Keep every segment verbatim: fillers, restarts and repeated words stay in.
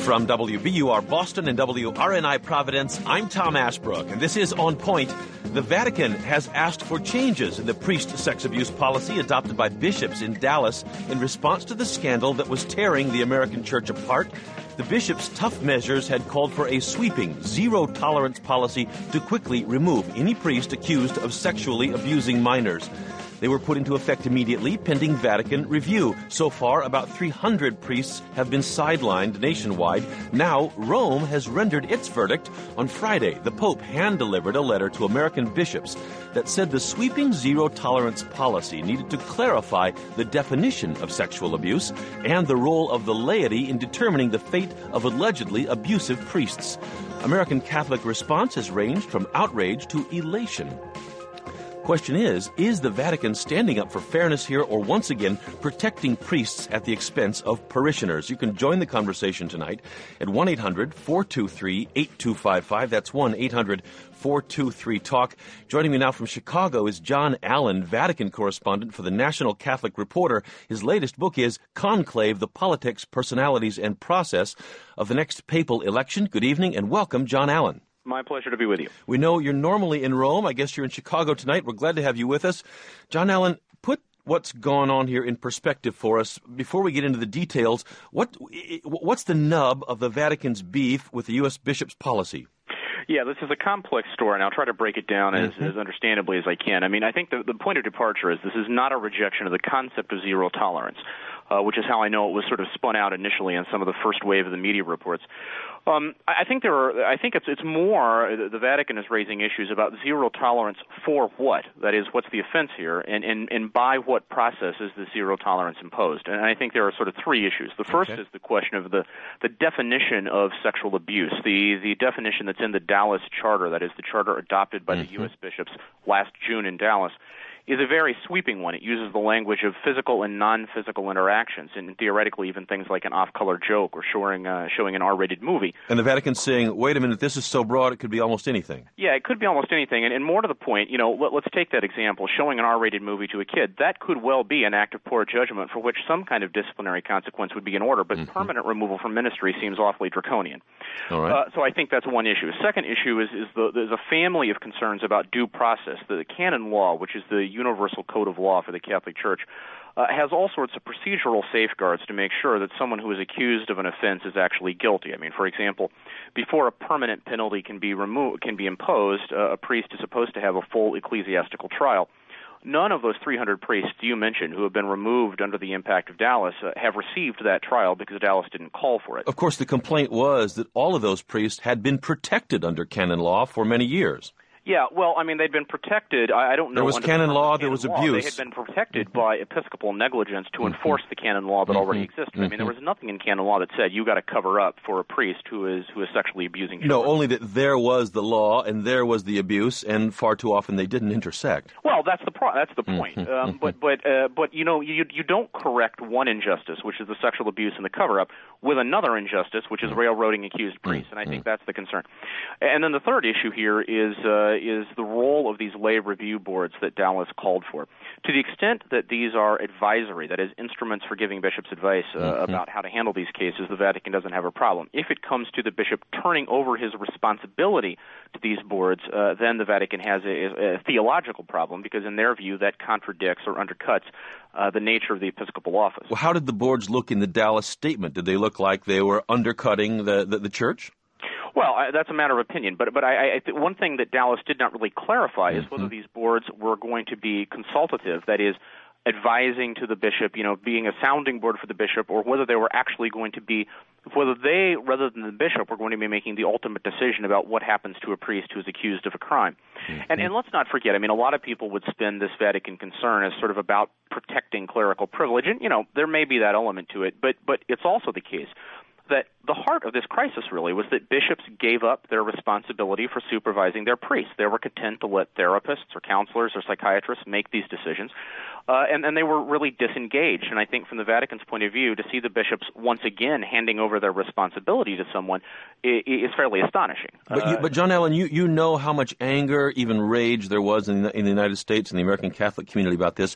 From W B U R Boston and W R N I Providence, I'm Tom Ashbrook, and this is On Point. The Vatican has asked for changes in the priest sex abuse policy adopted by bishops in Dallas in response to the scandal that was tearing the American church apart. The bishops' tough measures had called for a sweeping, zero-tolerance policy to quickly remove any priest accused of sexually abusing minors. They were put into effect immediately, pending Vatican review. So far, about three hundred priests have been sidelined nationwide. Now, Rome has rendered its verdict. On Friday, the Pope hand-delivered a letter to American bishops that said the sweeping zero-tolerance policy needed to clarify the definition of sexual abuse and the role of the laity in determining the fate of allegedly abusive priests. American Catholic response has ranged from outrage to elation. Question is, is the Vatican standing up for fairness here or once again protecting priests at the expense of parishioners? You can join the conversation tonight at one eight hundred four two three eight two five five. That's one eight hundred four two three talk. Joining me now from Chicago is John Allen, Vatican correspondent for the National Catholic Reporter. His latest book is Conclave, the Politics, Personalities, and Process of the Next Papal Election. Good evening and welcome, John Allen. My pleasure to be with you. We know you're normally in Rome. I guess you're in Chicago tonight. We're glad to have you with us. John Allen, put what's gone on here in perspective for us. Before we get into the details, what what's the nub of the Vatican's beef with the U S bishop's policy? Yeah, this is a complex story, and I'll try to break it down as, mm-hmm. as understandably as I can. I mean, I think the, the point of departure is this is not a rejection of the concept of zero tolerance, uh, which is how I know it was sort of spun out initially in some of the first wave of the media reports. Um, I think there are. I think it's it's more the Vatican is raising issues about zero tolerance for what? That is, what's the offense here, and and, and by what process is the zero tolerance imposed? And I think there are sort of three issues. The first okay. is the question of the the definition of sexual abuse, the the definition that's in the Dallas Charter, that is the charter adopted by mm-hmm. the U S bishops last June in Dallas, is a very sweeping one. It uses the language of physical and non-physical interactions, and theoretically even things like an off-color joke or showing uh, showing an R-rated movie. And the Vatican's saying, wait a minute, this is so broad it could be almost anything. Yeah, it could be almost anything. And, and more to the point, you know, let, let's take that example, showing an R-rated movie to a kid. That could well be an act of poor judgment for which some kind of disciplinary consequence would be in order, but mm-hmm. permanent removal from ministry seems awfully draconian. All right. Uh, so I think that's one issue. A second issue is, is the, there's a family of concerns about due process. The canon law, which is the universal code of law for the Catholic Church, uh, has all sorts of procedural safeguards to make sure that someone who is accused of an offense is actually guilty. I mean, for example, before a permanent penalty can be removed, can be imposed, uh, a priest is supposed to have a full ecclesiastical trial. None of those three hundred priests you mentioned who have been removed under the impact of Dallas uh, have received that trial because Dallas didn't call for it. Of course, the complaint was that all of those priests had been protected under canon law for many years. Yeah, well, I mean, they'd been protected. I, I don't know. There was canon the law, canon there was law. abuse. They had been protected mm-hmm. by episcopal negligence to mm-hmm. enforce the canon law that mm-hmm. already existed. Mm-hmm. I mean, there was nothing in canon law that said you got to cover up for a priest who is who is sexually abusing children. No, only that there was the law and there was the abuse, and far too often they didn't intersect. Well, that's the pro- that's the point. Mm-hmm. Um, but but uh, but you know you you don't correct one injustice, which is the sexual abuse and the cover up, with another injustice, which is railroading accused priests, and I think that's the concern. And then the third issue here is uh, is the role of these lay review boards that Dallas called for. To the extent that these are advisory, that is, instruments for giving bishops advice uh, mm-hmm. about how to handle these cases, the Vatican doesn't have a problem. If it comes to the bishop turning over his responsibility to these boards, uh, then the Vatican has a, a theological problem, because in their view that contradicts or undercuts uh, the nature of the episcopal office. Well, how did the boards look in the Dallas statement? Did they look like they were undercutting the, the, the church? Well, I, that's a matter of opinion, but but I, I th- one thing that Dallas did not really clarify is whether these boards were going to be consultative, that is, advising to the bishop, you know, being a sounding board for the bishop, or whether they were actually going to be, whether they, rather than the bishop, were going to be making the ultimate decision about what happens to a priest who is accused of a crime. Mm-hmm. And and let's not forget, I mean, a lot of people would spin this Vatican concern as sort of about protecting clerical privilege, and, you know, there may be that element to it, but but it's also the case that the heart of this crisis really was that bishops gave up their responsibility for supervising their priests. They were content to let therapists or counselors or psychiatrists make these decisions, uh, and, and they were really disengaged. And I think from the Vatican's point of view, to see the bishops once again handing over their responsibility to someone is, is fairly astonishing. But, you, uh, but John Allen, you, you know how much anger, even rage, there was in the, in the United States and the American Catholic community about this.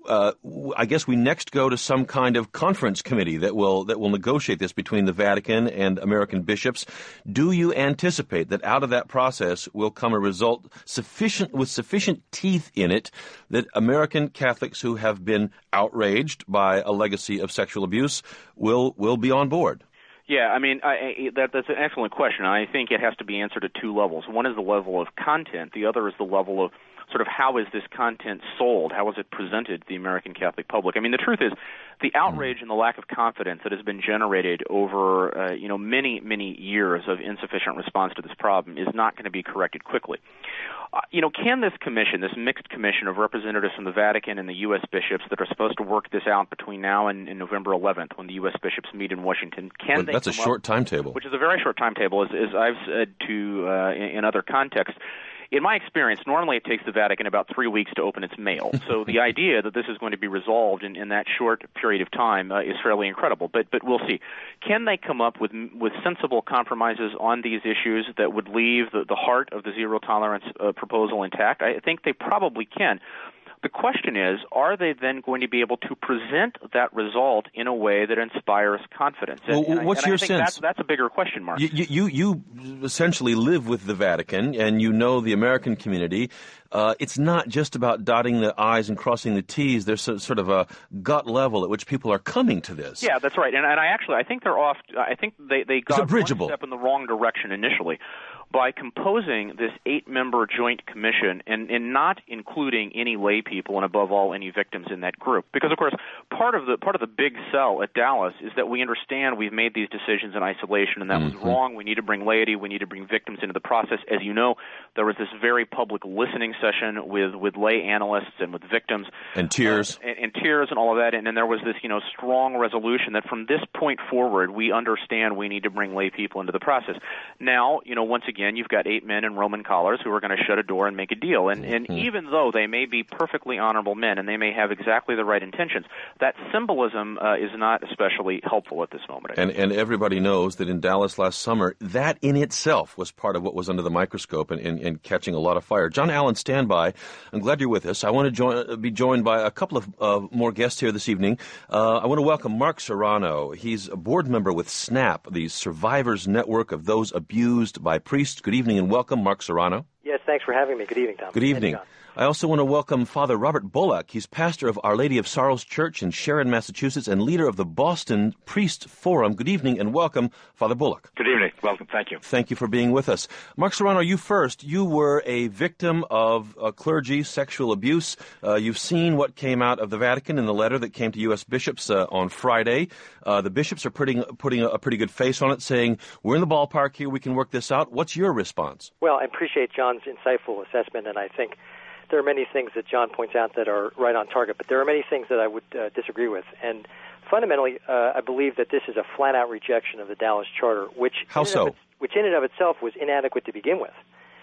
uh, I guess we next go to some kind of conference committee that will that will negotiate this between the Vatican and American bishops. Do you anticipate that out of that process will come a result sufficient with sufficient teeth in it that American Catholics who have been outraged by a legacy of sexual abuse will will be on board? Yeah, I mean, I, I, that, that's an excellent question. I think it has to be answered at two levels. One is the level of content. The other is the level of sort of how is this content sold? How is it presented to the American Catholic public? I mean, the truth is the outrage and the lack of confidence that has been generated over, uh, you know, many, many years of insufficient response to this problem is not going to be corrected quickly. Uh, you know, can this commission, this mixed commission of representatives from the Vatican and the U S bishops that are supposed to work this out between now and, and November eleventh when the U S bishops meet in Washington, can well, they That's a short up, timetable. Which is a very short timetable, as, as I've said to uh, in, in other contexts. In my experience, normally it takes the Vatican about three weeks to open its mail. So the idea that this is going to be resolved in, in that short period of time uh, is fairly incredible. But but we'll see. Can they come up with with sensible compromises on these issues that would leave the, the heart of the zero tolerance uh, proposal intact? I think they probably can. The question is, are they then going to be able to present that result in a way that inspires confidence? And, well, and what's I, and your I think sense? That's, that's a bigger question mark. You, you, you essentially live with the Vatican, and you know the American community. Uh, it's not just about dotting the I's and crossing the T's. There's a, sort of a gut level at which people are coming to this. Yeah, that's right. And, and I actually, I think they're off. I think they they got one step in the wrong direction initially by composing this eight-member joint commission and, and not including any lay people and, above all, any victims in that group. Because, of course, part of the part of the big sell at Dallas is that we understand we've made these decisions in isolation, and that mm-hmm. was wrong. We need to bring laity. We need to bring victims into the process. As you know, there was this very public listening session with, with lay analysts and with victims. And tears. Uh, and, and tears and all of that. And then there was this, you know, strong resolution that from this point forward, we understand we need to bring lay people into the process. Now, you know, once again, you've got eight men in Roman collars who are going to shut a door and make a deal. And, and mm-hmm. even though they may be perfectly honorable men and they may have exactly the right intentions, that symbolism uh, is not especially helpful at this moment. And, and everybody knows that in Dallas last summer, that in itself was part of what was under the microscope and, and, and catching a lot of fire. John Allen, stand by. I'm glad you're with us. I want to join, be joined by a couple of uh, more guests here this evening. Uh, I want to welcome Mark Serrano. He's a board member with SNAP, the Survivors Network of Those Abused by Priests. Good evening and welcome, Mark Serrano. Yes, thanks for having me. Good evening, Tom. Good evening. I also want to welcome Father Robert Bullock. He's pastor of Our Lady of Sorrows Church in Sharon, Massachusetts, and leader of the Boston Priest Forum. Good evening and welcome, Father Bullock. Good evening. Welcome. Thank you. Thank you for being with us. Mark Serrano, you first. You were a victim of uh, clergy sexual abuse. Uh, you've seen what came out of the Vatican in the letter that came to U S bishops uh, on Friday. Uh, the bishops are putting, putting a, a pretty good face on it, saying, we're in the ballpark here, we can work this out. What's your response? Well, I appreciate John's insightful assessment, and I think there are many things that John points out that are right on target, but there are many things that I would uh, disagree with. And fundamentally, uh, I believe that this is a flat-out rejection of the Dallas Charter, which How in so? It, which in and of itself was inadequate to begin with.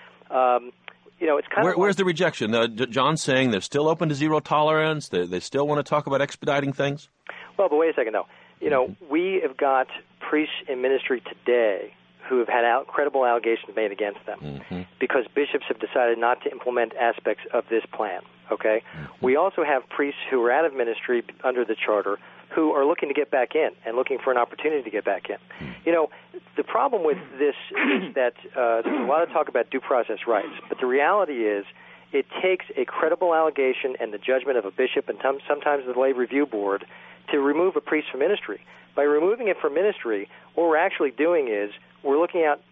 Um, you know, it's kind Where, of where's like, the rejection? Uh, John's saying they're still open to zero tolerance. They, they still want to talk about expediting things. Well, but wait a second, though. You know, mm-hmm. we have got priests in ministry today who have had out, credible allegations made against them mm-hmm. because bishops have decided not to implement aspects of this plan, okay? Mm-hmm. We also have priests who are out of ministry under the Charter who are looking to get back in and looking for an opportunity to get back in. Mm-hmm. You know, the problem with this is that uh, there's a lot of talk about due process rights, but the reality is it takes a credible allegation and the judgment of a bishop and t- sometimes the lay review board to remove a priest from ministry. By removing it from ministry, what we're actually doing is we're looking out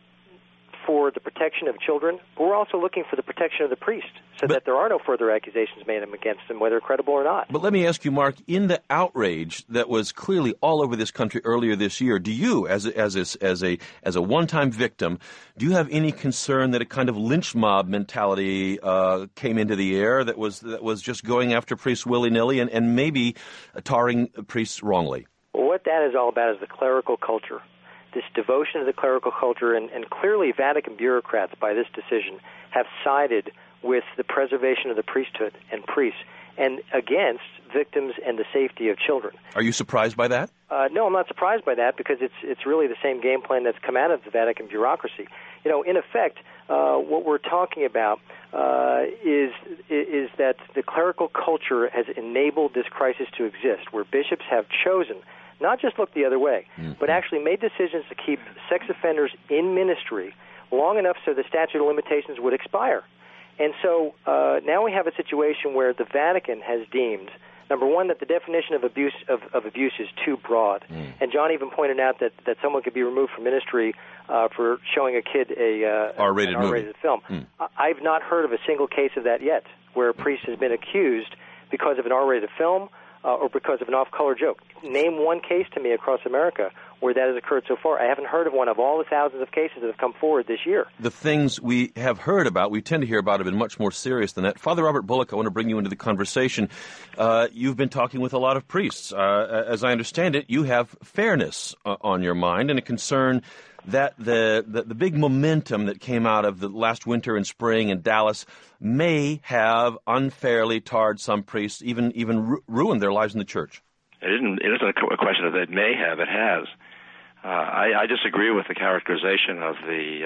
for the protection of children, but we're also looking for the protection of the priest so but, that there are no further accusations made against them, whether credible or not. But let me ask you, Mark, in the outrage that was clearly all over this country earlier this year, do you, as a, as a, as a, as a one-time victim, do you have any concern that a kind of lynch mob mentality uh, came into the air that was that was just going after priests willy-nilly and, and maybe tarring priests wrongly? Well, what that is all about is the clerical culture. This devotion to the clerical culture, and, and clearly Vatican bureaucrats by this decision have sided with the preservation of the priesthood and priests. and against victims and the safety of children. Are you surprised by that? Uh, no, I'm not surprised by that because it's it's really the same game plan that's come out of the Vatican bureaucracy. You know, in effect, uh, what we're talking about uh, is is that the clerical culture has enabled this crisis to exist, where bishops have chosen not just look the other way, mm-hmm. but actually made decisions to keep sex offenders in ministry long enough so the statute of limitations would expire. And so uh, now we have a situation where the Vatican has deemed, number one, that the definition of abuse of, of abuse is too broad. Mm. And John even pointed out that, that someone could be removed from ministry uh, for showing a kid a uh, R-rated, an R-rated film. Mm. I've not heard of a single case of that yet, where a priest has been accused because of an R-rated film uh, or because of an off-color joke. Name one case to me across America where that has occurred so far. I haven't heard of one of all the thousands of cases that have come forward this year. The things we have heard about, we tend to hear about, have been much more serious than that. Father Robert Bullock, I want to bring you into the conversation. Uh, you've been talking with a lot of priests. Uh, as I understand it, you have fairness uh, on your mind and a concern that the, the, the big momentum that came out of the last winter and spring in Dallas may have unfairly tarred some priests, even, even ru- ruined their lives in the church. It isn't, it isn't a question of it may have, it has. Uh, I, I disagree with the characterization of the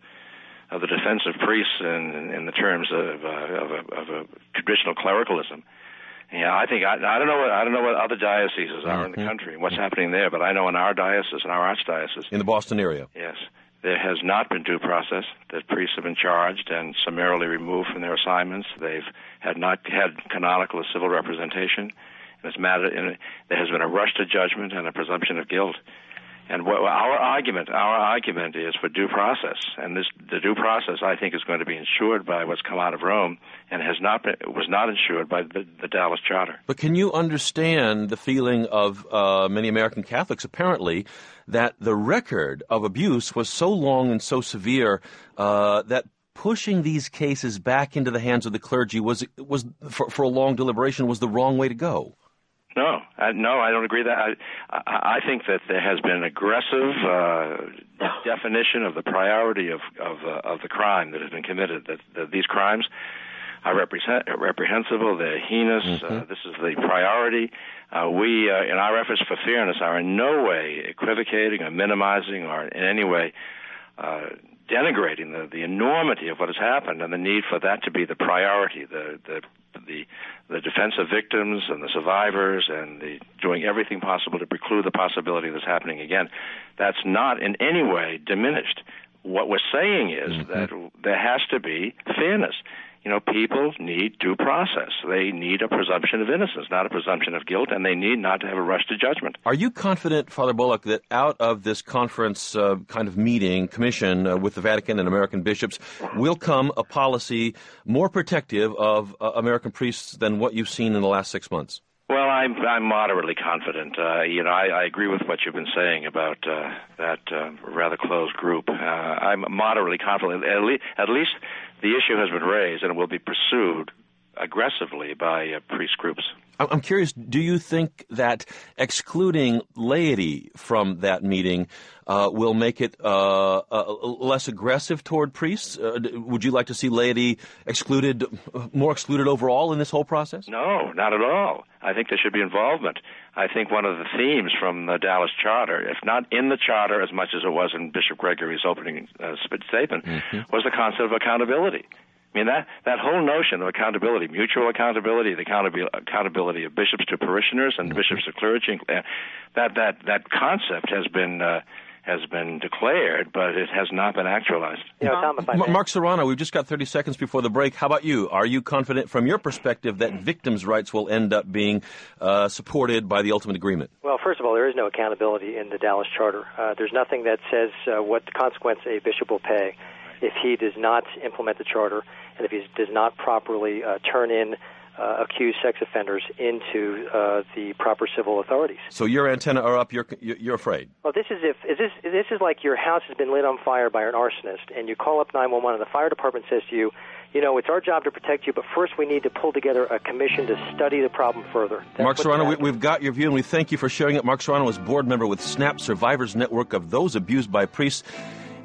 uh, of the defense of priests in, in the terms of, uh, of, a, of a traditional clericalism. Yeah, I think I, I don't know what I don't know what other dioceses are mm-hmm. in the country and what's happening there, but I know in our diocese, in our archdiocese, in the Boston area, yes, there has not been due process. That priests have been charged and summarily removed from their assignments. They've had not had canonical or civil representation. And it's matter, and there has been a rush to judgment and a presumption of guilt. And what, our argument, our argument is for due process, and this the due process I think is going to be ensured by what's come out of Rome, and has not been was not ensured by the, the Dallas Charter. But can you understand the feeling of uh, many American Catholics, apparently, that the record of abuse was so long and so severe uh, that pushing these cases back into the hands of the clergy was was for, for a long deliberation was the wrong way to go? No, I, no, I don't agree with that. I, I, I think that there has been an aggressive uh, definition of the priority of of, uh, of the crime that has been committed. That, that these crimes are represent, reprehensible, they're heinous. Mm-hmm. Uh, this is the priority. Uh, we, uh, in our efforts for fairness, are in no way equivocating or minimizing or in any way uh, denigrating the, the enormity of what has happened and the need for that to be the priority. The the the the defense of victims and the survivors and the doing everything possible to preclude the possibility of this happening again. That's not in any way diminished. What we're saying is mm-hmm. that there has to be fairness. You know, people need due process. They need a presumption of innocence, not a presumption of guilt, and they need not to have a rush to judgment. Are you confident, Father Bullock, that out of this conference uh, kind of meeting, commission uh, with the Vatican and American bishops, will come a policy more protective of uh, American priests than what you've seen in the last six months? Well, I'm I'm moderately confident. Uh, you know, I, I agree with what you've been saying about uh, that uh, rather closed group. Uh, I'm moderately confident. At, le- at least the issue has been raised and it will be pursued aggressively by uh, priest groups. I'm curious, do you think that excluding laity from that meeting uh, will make it uh, uh, less aggressive toward priests? Uh, would you like to see laity excluded, more excluded overall in this whole process? No, not at all. I think there should be involvement. I think one of the themes from the Dallas Charter, if not in the Charter as much as it was in Bishop Gregory's opening uh, statement, mm-hmm. was the concept of accountability. I mean, that, that whole notion of accountability, mutual accountability, the accountability, accountability of bishops to parishioners and mm-hmm. bishops to clergy, uh, that, that, that concept has been uh, has been declared, but it has not been actualized. You know, Tom, if I may. Mark Serrano, we've just got thirty seconds before the break. How about you? Are you confident from your perspective that victims' rights will end up being uh, supported by the ultimate agreement? Well, first of all, there is no accountability in the Dallas Charter. Uh, there's nothing that says uh, what consequence a bishop will pay if he does not implement the Charter and if he does not properly uh, turn in uh, accused sex offenders into uh, the proper civil authorities. So your antennae are up. You're you're afraid. Well, this is if is this this is like your house has been lit on fire by an arsonist, and you call up nine one one, and the fire department says to you, you know, it's our job to protect you, but first we need to pull together a commission to study the problem further. That's Mark Serrano, we, we've got your view, and we thank you for sharing it. Mark Serrano is board member with SNAP, Survivors Network of Those Abused by Priests.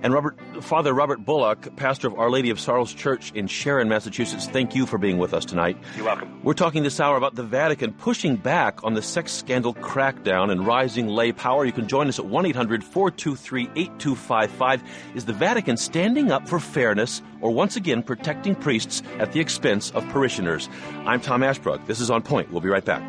And Robert, Father Robert Bullock, pastor of Our Lady of Sorrows Church in Sharon, Massachusetts, thank you for being with us tonight. You're welcome. We're talking this hour about the Vatican pushing back on the sex scandal crackdown and rising lay power. You can join us at one eight hundred four two three eight two five five. Is the Vatican standing up for fairness or once again protecting priests at the expense of parishioners? I'm Tom Ashbrook. This is On Point. We'll be right back.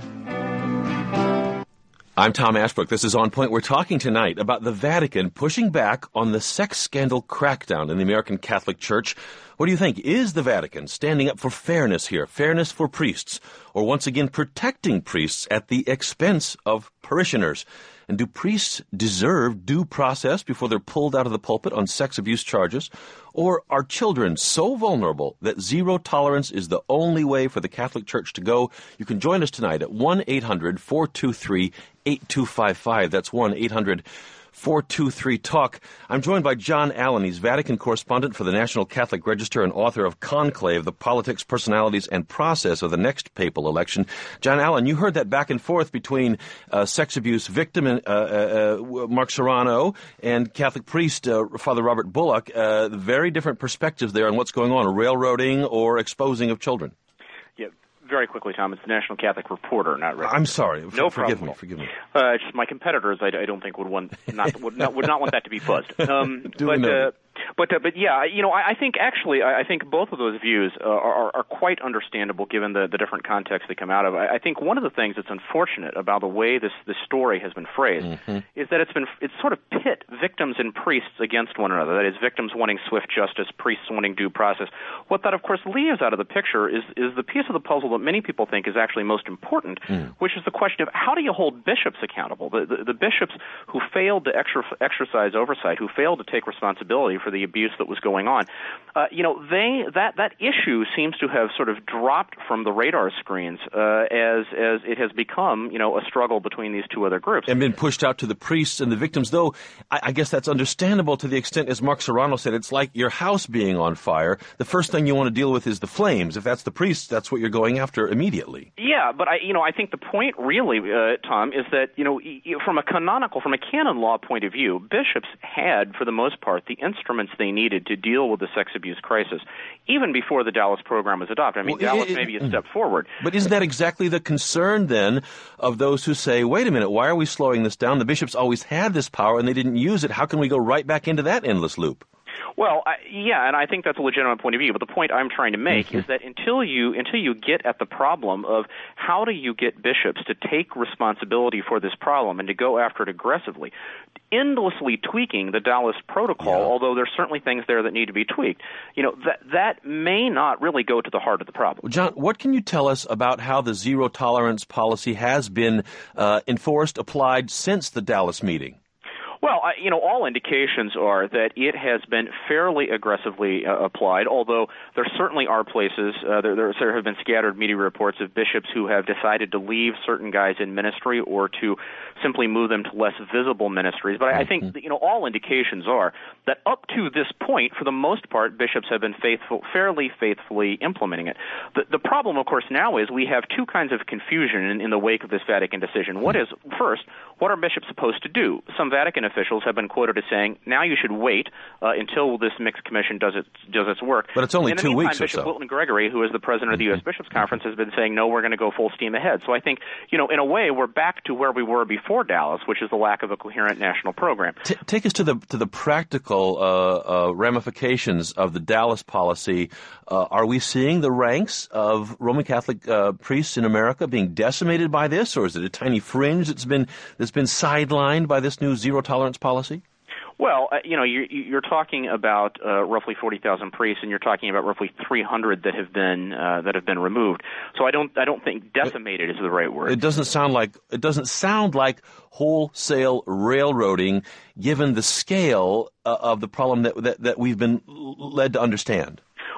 I'm Tom Ashbrook. This is On Point. We're talking tonight about the Vatican pushing back on the sex scandal crackdown in the American Catholic Church. What do you think? Is the Vatican standing up for fairness here, fairness for priests, or once again protecting priests at the expense of parishioners? And do priests deserve due process before they're pulled out of the pulpit on sex abuse charges? Or are children so vulnerable that zero tolerance is the only way for the Catholic Church to go? You can join us tonight at one eight hundred four two three eight two five five. That's one eight hundred four two three talk. I'm joined by John Allen. He's Vatican correspondent for the National Catholic Register and author of Conclave, the Politics, Personalities, and Process of the Next Papal Election. John Allen, you heard that back and forth between uh, sex abuse victim uh, uh, uh, Mark Serrano and Catholic priest uh, Father Robert Bullock. Uh, very different perspectives there on what's going on, railroading or exposing of children. Yeah. Very quickly, Tom, it's the National Catholic Reporter, not Register. I'm sorry. No forgive problem. me. Forgive me. Uh, just my competitors, I, I don't think would want not would not would not want that to be fuzzed. Um, Duly but noted. uh, but uh, but yeah, you know, I, I think actually, I, I think both of those views uh, are, are quite understandable given the, the different contexts they come out of. I, I think one of the things that's unfortunate about the way this this story has been phrased mm-hmm. is that it's been it's sort of pit victims and priests against one another. That is, victims wanting swift justice, priests wanting due process. What that, of course, leaves out of the picture is is the piece of the puzzle that many people think is actually most important, mm. which is the question of how do you hold bishops accountable? The, the, the bishops who failed to exer- exercise oversight, who failed to take responsibility for the abuse that was going on, uh, you know, they that that issue seems to have sort of dropped from the radar screens uh, as as it has become, you know, a struggle between these two other groups. And been pushed out to the priests and the victims, though I, I guess that's understandable to the extent, as Mark Serrano said, it's like your house being on fire. The first thing you want to deal with is the flames. If that's the priests, that's what you're going after immediately. Yeah, but I, you know, I think the point really, uh, Tom, is that, you know, from a canonical, from a canon law point of view, bishops had, for the most part, the instruments they needed to deal with the sex abuse crisis, even before the Dallas program was adopted. I mean, well, Dallas it, may be a step forward. But isn't that exactly the concern, then, of those who say, wait a minute, why are we slowing this down? The bishops always had this power, and they didn't use it. How can we go right back into that endless loop? Well, I, yeah, and I think that's a legitimate point of view. But the point I'm trying to make mm-hmm. is that until you until you get at the problem of how do you get bishops to take responsibility for this problem and to go after it aggressively, endlessly tweaking the Dallas Protocol, yeah. although there's certainly things there that need to be tweaked, you know, that that may not really go to the heart of the problem. Well, John, what can you tell us about how the zero tolerance policy has been uh, enforced, applied since the Dallas meeting? Well, I, you know, all indications are that it has been fairly aggressively uh, applied, although there certainly are places, uh, there, there, there have been scattered media reports of bishops who have decided to leave certain guys in ministry or to simply move them to less visible ministries. But I, I think, you know, all indications are that up to this point, for the most part, bishops have been faithful, fairly faithfully implementing it. The, the problem, of course, now is we have two kinds of confusion in, in the wake of this Vatican decision. What is, first, what are bishops supposed to do? Some Vatican officials have been quoted as saying, now you should wait uh, until this mixed commission does its does its work. But it's only in the two meantime, weeks Bishop or so. Wilton Gregory, who is the president of the U S Bishops' Conference, has been saying, no, we're going to go full steam ahead. So I think, you know, in a way, we're back to where we were before Dallas, which is the lack of a coherent national program. T- take us to the to the practical uh, uh, ramifications of the Dallas policy. Uh, are we seeing the ranks of Roman Catholic uh, priests in America being decimated by this, or is it a tiny fringe that's been that's been sidelined by this new zero tolerance policy? Well, uh, you know, you're, you're talking about uh, roughly forty thousand priests, and you're talking about roughly three hundred that have been uh, that have been removed. So I don't I don't think decimated is the right word. It doesn't sound like it doesn't sound like wholesale railroading, given the scale uh, of the problem that, that that we've been led to understand.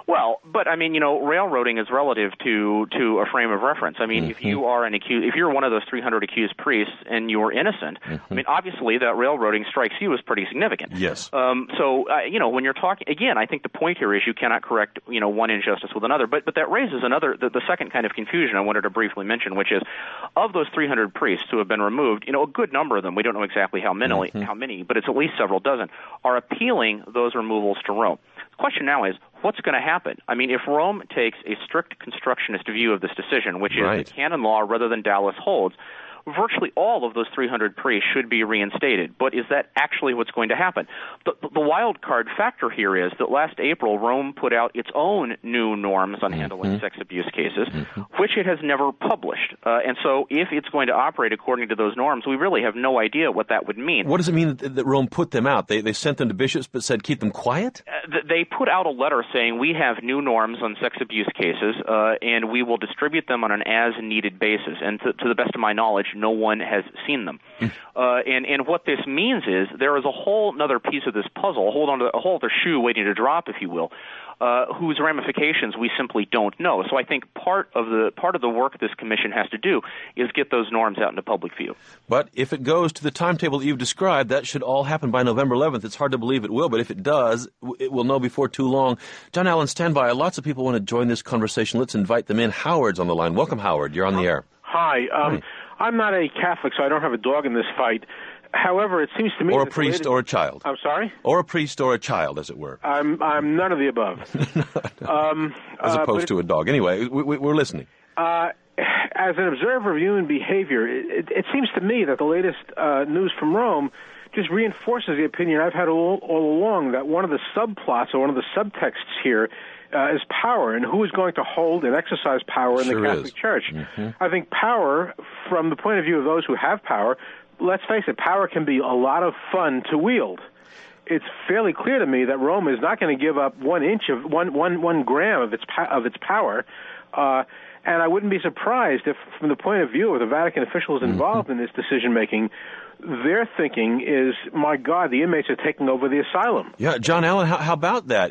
Well, but I mean, you know, railroading is relative to to a frame of reference. I mean, mm-hmm. if you are an accused, if you're one of those three hundred accused priests and you're innocent, mm-hmm. I mean, obviously that railroading strikes you as pretty significant. Yes. Um, so, uh, you know, when you're talking again, I think the point here is you cannot correct, you know, one injustice with another. But but that raises another, the, the second kind of confusion I wanted to briefly mention, which is of those three hundred priests who have been removed, you know, a good number of them, we don't know exactly how many, mm-hmm. how many, but it's at least several dozen, are appealing those removals to Rome. The question now is, what's going to happen? I mean, if Rome takes a strict constructionist view of this decision, which is right. the canon law rather than Dallas holds, virtually all of those three hundred priests should be reinstated. But is that actually what's going to happen? The, the wild card factor here is that last April, Rome put out its own new norms on handling mm-hmm. sex abuse cases, mm-hmm. which it has never published. Uh, and so if it's going to operate according to those norms, we really have no idea what that would mean. What does it mean that, that Rome put them out? They, they sent them to bishops but said keep them quiet? Uh, they put out a letter saying we have new norms on sex abuse cases, uh, and we will distribute them on an as-needed basis. And to, to the best of my knowledge, no one has seen them. uh, and, and what this means is there is a whole other piece of this puzzle, a whole other, a whole other shoe waiting to drop, if you will, uh, whose ramifications we simply don't know. So I think part of the part of the work this commission has to do is get those norms out into public view. But if it goes to the timetable that you've described, that should all happen by November eleventh. It's hard to believe it will, but if it does, it will know before too long. John Allen, stand by. Lots of people want to join this conversation. Let's invite them in. Howard's on the line. Welcome, Howard. You're on the air. Hi. Um, Hi. I'm not a Catholic, so I don't have a dog in this fight. However, it seems to me... Or a priest latest... or a child. I'm sorry? Or a priest or a child, as it were. I'm I'm none of the above. no. um, as opposed uh, to a dog. Anyway, we, we, we're listening. Uh, as an observer of human behavior, it, it, it seems to me that the latest uh, news from Rome just reinforces the opinion I've had all, all along, that one of the subplots or one of the subtexts here Uh, is power, and who is going to hold and exercise power in sure the Catholic is. Church. Mm-hmm. I think power, from the point of view of those who have power, let's face it, power can be a lot of fun to wield. It's fairly clear to me that Rome is not going to give up one inch of one one one gram of its of its power. Uh, and I wouldn't be surprised if, from the point of view of the Vatican officials involved mm-hmm. in this decision-making, their thinking is, my God, the inmates are taking over the asylum. Yeah, John Allen, how, how about that?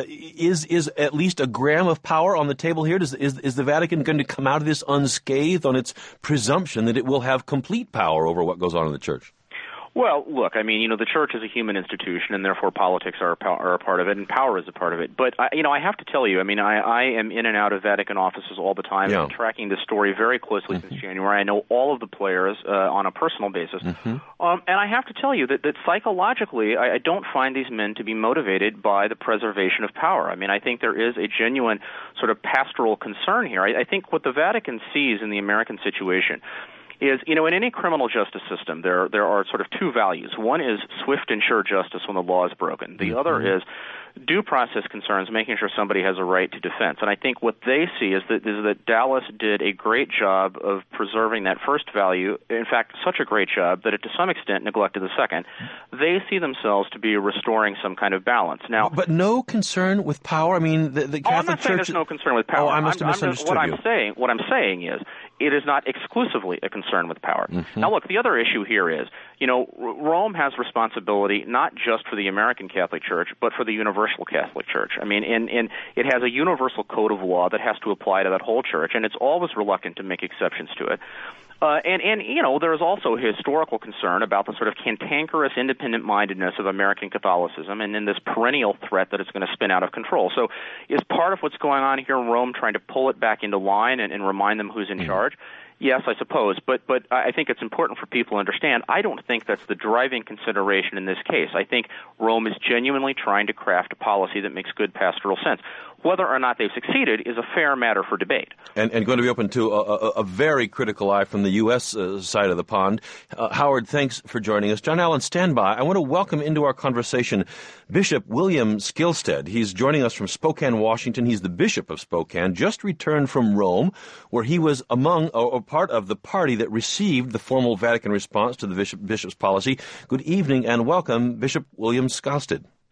Is is at least a gram of power on the table here? Does, is, is the Vatican going to come out of this unscathed on its presumption that it will have complete power over what goes on in the Church? Well, look, I mean, you know, the church is a human institution, and therefore politics are a, pow- are a part of it, and power is a part of it. But, I, you know, I have to tell you, I mean, I, I am in and out of Vatican offices all the time. Yeah. I'm tracking this story very closely mm-hmm. since January. I know all of the players uh, on a personal basis. Mm-hmm. Um, and I have to tell you that, that psychologically, I, I don't find these men to be motivated by the preservation of power. I mean, I think there is a genuine sort of pastoral concern here. I, I think what the Vatican sees in the American situation is, you know, in any criminal justice system, there there are sort of two values. One is swift and sure justice when the law is broken. The mm-hmm. other is due process concerns, making sure somebody has a right to defense. And I think what they see is that, is that Dallas did a great job of preserving that first value, in fact, such a great job that it to some extent neglected the second. They see themselves to be restoring some kind of balance. Now, But no concern with power? I mean, the, the Catholic oh, I'm not Church... saying there's no concern with power. Oh, I must have I'm, misunderstood I'm you. What I'm saying, what I'm saying is it is not exclusively a concern with power. Mm-hmm. Now, look, the other issue here is, you know, Rome has responsibility not just for the American Catholic Church, but for the universal Catholic Church. I mean, and, and it has a universal code of law that has to apply to that whole church, and it's always reluctant to make exceptions to it. Uh, and, and, you know, there is also historical concern about the sort of cantankerous independent-mindedness of American Catholicism and then this perennial threat that it's going to spin out of control. So is part of what's going on here in Rome trying to pull it back into line and, and remind them who's in mm-hmm. charge? Yes, I suppose, but but I think it's important for people to understand. I don't think that's the driving consideration in this case. I think Rome is genuinely trying to craft a policy that makes good pastoral sense. Whether or not they've succeeded is a fair matter for debate. And, and going to be open to a, a, a very critical eye from the U S uh, side of the pond. Uh, Howard, thanks for joining us. John Allen, stand by. I want to welcome into our conversation Bishop William Skilstead. He's joining us from Spokane, Washington. He's the Bishop of Spokane, just returned from Rome, where he was among or, or part of the party that received the formal Vatican response to the bishop, bishop's policy. Good evening and welcome, Bishop William Skilstead.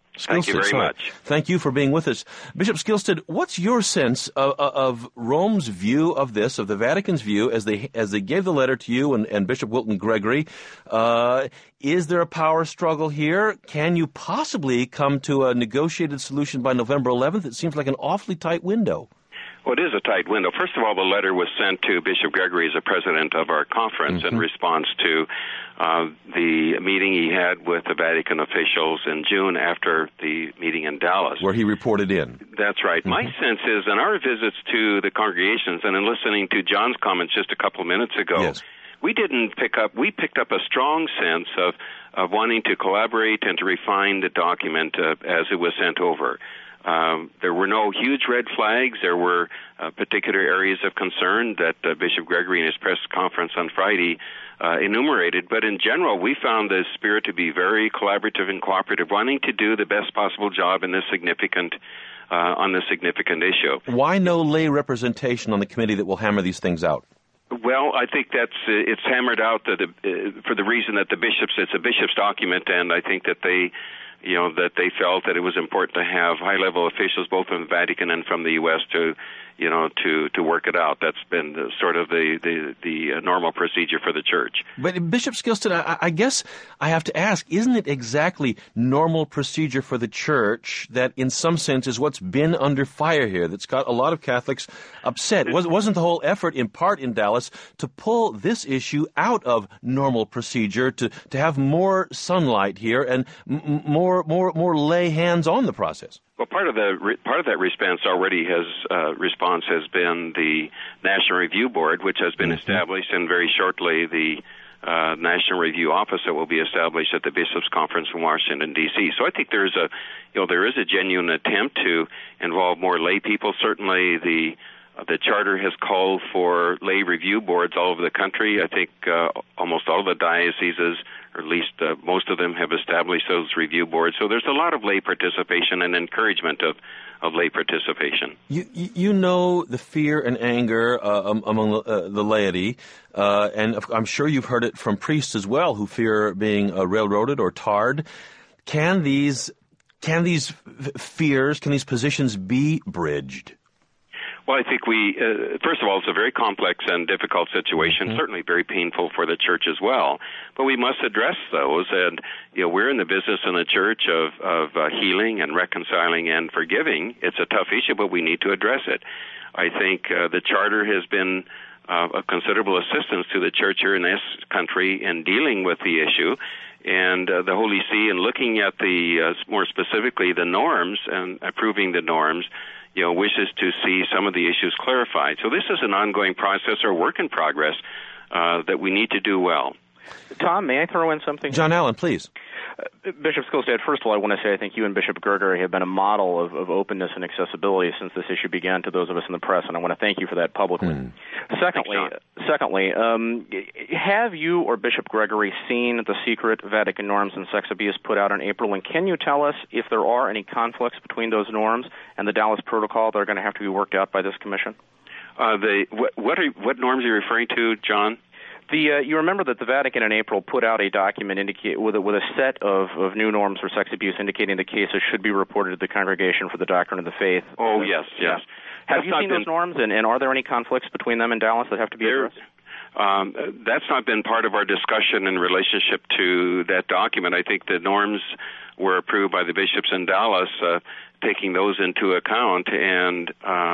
Thank you very sorry. much. Thank you for being with us. Bishop Skilsted, what's your sense of, of Rome's view of this, of the Vatican's view, as they as they gave the letter to you and, and Bishop Wilton Gregory? Uh, is there a power struggle here? Can you possibly come to a negotiated solution by November eleventh? It seems like an awfully tight window. Well, it is a tight window. First of all, the letter was sent to Bishop Gregory as the president of our conference mm-hmm. in response to uh, the meeting he had with the Vatican officials in June after the meeting in Dallas. Where he reported in. That's right. Mm-hmm. My sense is in our visits to the congregations and in listening to John's comments just a couple of minutes ago, yes. we didn't pick up, we picked up a strong sense of, of wanting to collaborate and to refine the document uh, as it was sent over. Um, there were no huge red flags. There were uh, particular areas of concern that uh, Bishop Gregory in his press conference on Friday uh, enumerated. But in general, we found the spirit to be very collaborative and cooperative, wanting to do the best possible job in this significant uh, on this significant issue. Why no lay representation on the committee that will hammer these things out? Well, I think that's uh, it's hammered out the, the, uh, for the reason that the bishops, it's a bishop's document, and I think that they. You know, that they felt that it was important to have high-level officials, both from the Vatican and from the U S, to, you know, to, to work it out. That's been the, sort of the, the, the normal procedure for the Church. But Bishop Skilsted, I, I guess I have to ask, isn't it exactly normal procedure for the Church that in some sense is what's been under fire here, that's got a lot of Catholics upset? Was, wasn't the whole effort in part in Dallas to pull this issue out of normal procedure, to, to have more sunlight here and m- more, more, more lay hands on the process? Well, part of the re- part of that response already has uh, response has been the National Review Board, which has been mm-hmm. established, and very shortly the uh, National Review Office that will be established at the Bishops' Conference in Washington D C. So I think there's a you know there is a genuine attempt to involve more lay people. Certainly, the uh, the charter has called for lay review boards all over the country. I think uh, almost all of the dioceses, or at least uh, most of them, have established those review boards. So there's a lot of lay participation and encouragement of, of lay participation. You you know the fear and anger uh, among uh, the laity, uh, and I'm sure you've heard it from priests as well who fear being uh, railroaded or tarred. Can these can these fears, can these positions be bridged? Well, I think we, uh, first of all, it's a very complex and difficult situation, mm-hmm. certainly very painful for the Church as well. But we must address those, and you know, we're in the business in the Church of, of uh, healing and reconciling and forgiving. It's a tough issue, but we need to address it. I think uh, the Charter has been uh, a considerable assistance to the Church here in this country in dealing with the issue. And uh, the Holy See, in looking at the, uh, more specifically, the norms and approving the norms, you know, wishes to see some of the issues clarified. So this is an ongoing process or work in progress uh, that we need to do well. Tom, may I throw in something? John Allen, please. Uh, Bishop Skilsted, first of all, I want to say I think you and Bishop Gregory have been a model of, of openness and accessibility since this issue began to those of us in the press, and I want to thank you for that publicly. Mm. Secondly, Thanks, secondly, um, have you or Bishop Gregory seen the secret Vatican norms on sex abuse put out in April, and can you tell us if there are any conflicts between those norms and the Dallas Protocol that are going to have to be worked out by this commission? Uh, the what what, are, what norms are you referring to, John? The, uh, you remember that the Vatican in April put out a document indicate, with, a, with a set of, of new norms for sex abuse indicating the cases should be reported to the Congregation for the Doctrine of the Faith. Oh, yes, yes. Have that's you seen been, those norms, and, and are there any conflicts between them and Dallas that have to be addressed? Um, that's not been part of our discussion in relationship to that document. I think the norms were approved by the bishops in Dallas, uh, taking those into account, and uh,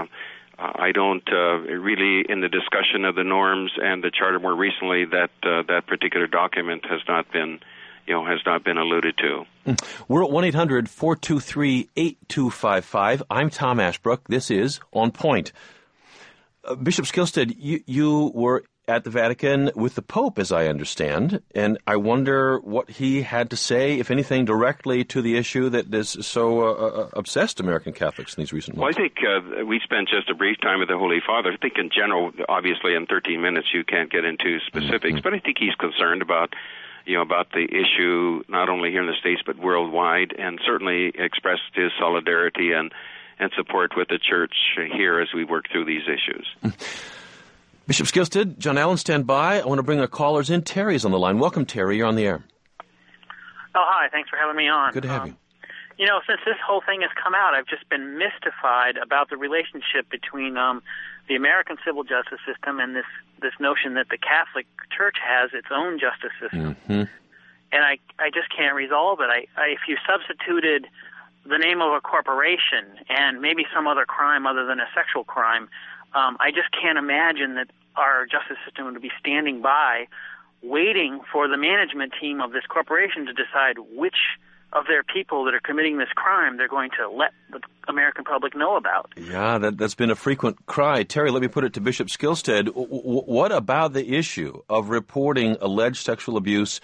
I don't uh, really, in the discussion of the norms and the charter more recently, that uh, that particular document has not been, you know, has not been alluded to. We're at one eight hundred four two three eight two five five. I'm Tom Ashbrook. This is On Point. Uh, Bishop Skilsted, you, you were at the Vatican with the Pope, as I understand, and I wonder what he had to say, if anything, directly to the issue that has so uh, obsessed American Catholics in these recent months. Well, I think uh, we spent just a brief time with the Holy Father. I think in general, obviously in thirteen minutes you can't get into specifics, mm-hmm. but I think he's concerned about you know, about the issue not only here in the States but worldwide, and certainly expressed his solidarity and, and support with the Church here as we work through these issues. Bishop Skilsted, John Allen, stand by. I want to bring our callers in. Terry's on the line. Welcome, Terry. You're on the air. Oh, hi. Thanks for having me on. Good to have um, you. you know, since this whole thing has come out, I've just been mystified about the relationship between um, the American civil justice system and this, this notion that the Catholic Church has its own justice system. Mm-hmm. And I, I just can't resolve it. I, I, if you substituted the name of a corporation and maybe some other crime other than a sexual crime, um, I just can't imagine that our justice system would be standing by waiting for the management team of this corporation to decide which of their people that are committing this crime they're going to let the American public know about. Yeah, that, that's been a frequent cry. Terry, let me put it to Bishop Skilstead. W- w- what about the issue of reporting alleged sexual abuse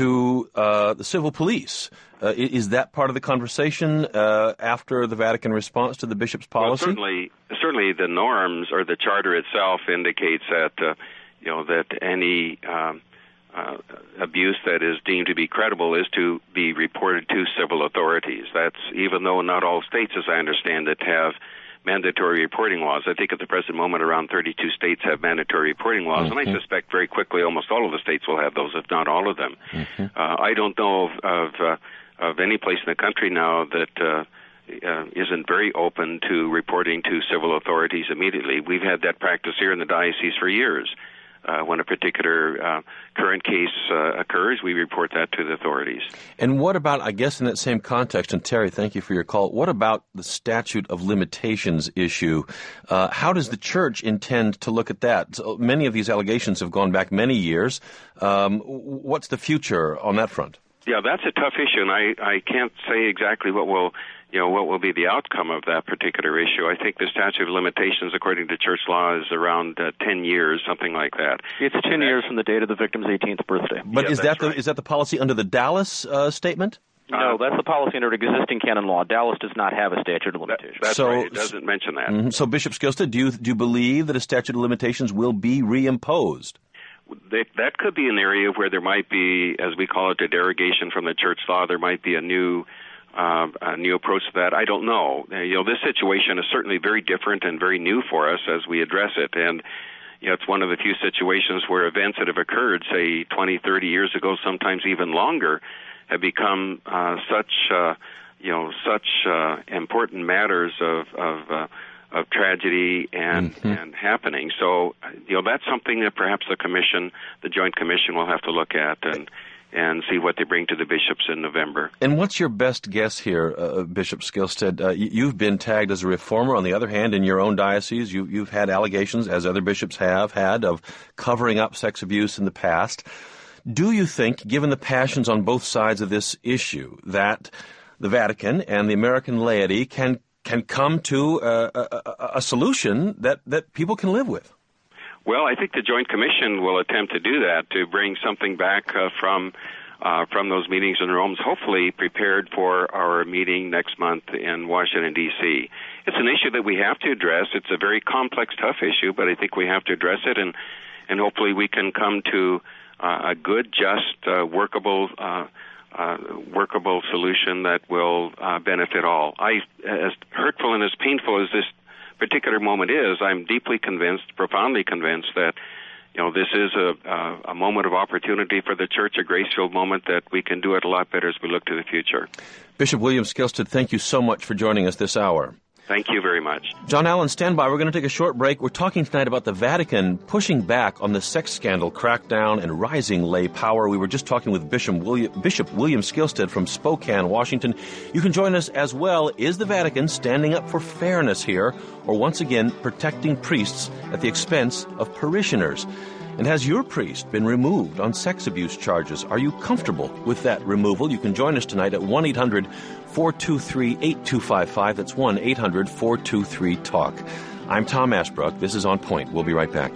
to uh, the civil police? Uh, is that part of the conversation uh, after the Vatican response to the bishop's policy? Well, certainly, certainly the norms or the charter itself indicates that, uh, you know, that any um, Uh, abuse that is deemed to be credible is to be reported to civil authorities. That's even though not all states, as I understand it, have mandatory reporting laws. I think at the present moment around thirty-two states have mandatory reporting laws, mm-hmm. and I suspect very quickly almost all of the states will have those, if not all of them. Mm-hmm. Uh, I don't know of of, uh, of any place in the country now that uh, uh, isn't very open to reporting to civil authorities immediately. We've had that practice here in the diocese for years. Uh, when a particular uh, current case uh, occurs, we report that to the authorities. And what about, I guess in that same context, and Terry, thank you for your call, what about the statute of limitations issue? Uh, how does the Church intend to look at that? So many of these allegations have gone back many years. Um, what's the future on that front? Yeah, that's a tough issue, and I, I can't say exactly what will, you know, what will be the outcome of that particular issue. I think the statute of limitations, according to church law, is around uh, ten years, something like that. It's ten years from the date of the victim's eighteenth birthday. But yeah, is that the right. is that the policy under the Dallas uh, statement? No, that's the policy under existing canon law. Dallas does not have a statute of limitations. That, that's so, right. It doesn't mention that. Mm-hmm. So, Bishop Skilstead, do you do you believe that a statute of limitations will be reimposed? That, that could be an area where there might be, as we call it, a derogation from the church law. There might be a new uh, a new approach to that. I don't know. You know, this situation is certainly very different and very new for us as we address it. And you know, it's one of the few situations where events that have occurred, say, twenty, thirty years ago, sometimes even longer, have become uh, such, uh, you know, such uh, important matters of, of uh, of tragedy and, mm-hmm. and happening. So, you know, that's something that perhaps the commission, the Joint Commission, will have to look at and and see what they bring to the bishops in November. And what's your best guess here, uh, Bishop Skilstead? Uh, you've been tagged as a reformer. On the other hand, in your own diocese, you, you've had allegations, as other bishops have had, of covering up sex abuse in the past. Do you think, given the passions on both sides of this issue, that the Vatican and the American laity can can come to a, a, a solution that, that people can live with? Well, I think the Joint Commission will attempt to do that, to bring something back uh, from uh, from those meetings in Rome, hopefully prepared for our meeting next month in Washington, D C It's an issue that we have to address. It's a very complex, tough issue, but I think we have to address it, and, and hopefully we can come to uh, a good, just, uh, workable uh Uh, workable solution that will uh, benefit all. I, as hurtful and as painful as this particular moment is, I'm deeply convinced, profoundly convinced that, you know, this is a, a, a moment of opportunity for the Church, a grace-filled moment that we can do it a lot better as we look to the future. Bishop William Skilstead, thank you so much for joining us this hour. Thank you very much. John Allen, stand by. We're going to take a short break. We're talking tonight about the Vatican pushing back on the sex scandal crackdown and rising lay power. We were just talking with Bishop William, Bishop William Skilstead from Spokane, Washington. You can join us as well. Is the Vatican standing up for fairness here, or once again protecting priests at the expense of parishioners? And has your priest been removed on sex abuse charges? Are you comfortable with that removal? You can join us tonight at one eight hundred four two three eight two five five. That's one eight hundred four two three talk. I'm Tom Ashbrook. This is On Point. We'll be right back.